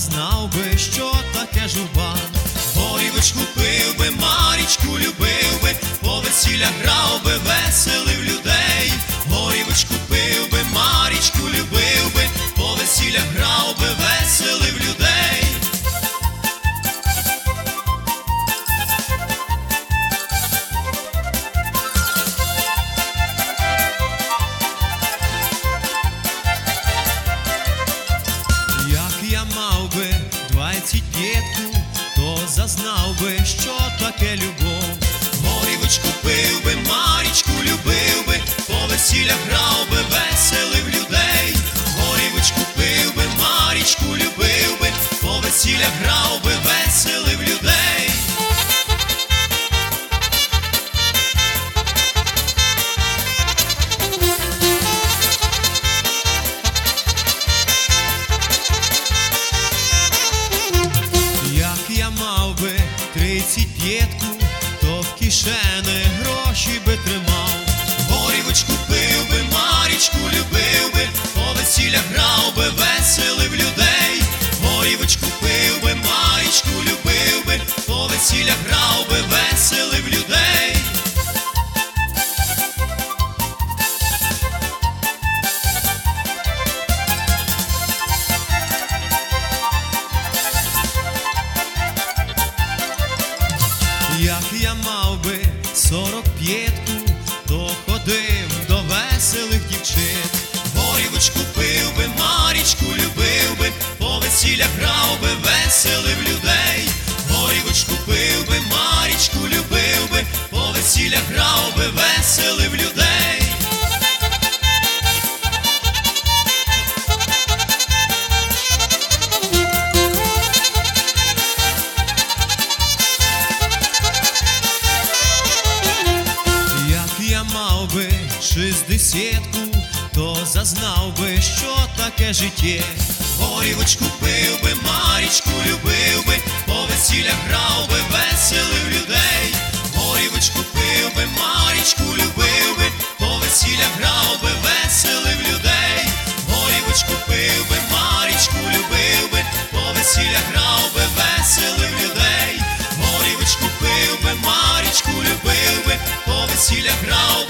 зазнав би, що таке журба. Горівочку пив би, Марічку любив би, по весіллях грав би, веселив людей. Горівочку пив би, Марічку любив би, по весіллях грав би, веселив людей. Як я мав би 25-ку, то зазнав би, що таке любов. Горівочку пив би, Марічку любив би, по весіллях грав би, веселив людей. Горівочку пив би, Марічку любив би, по весіллях грав би, веселив людей. Як я мав би 35-ку, то в кишені гроші би тримав. Горівочку пив би, Марічку любив би, по весіллях грав би, веселив людей. Горівочку пив би, Марічку любив би, по весіллях грав би, веселив людей. Як я мав би 45-ку, то ходив до веселих дівчат. Горівочку пив би, Марічку любив би, по весіллях грав би, веселив людей. Горівочку пив би, Марічку любив би, по весіллях грав би, веселив людей. Я мав би 60-ку, то зазнав би, що таке життя. Горівочку пив би, Марічку любив би, по весіллях грав би, веселив людей. Горівочку пив би, Марічку любив би, по весіллях грав би, веселив людей. Горівочку пив би, Марічку любив би, по весіллях грав би, веселив людей. Горівочку пив би, Марічку любив би, по весіллях грав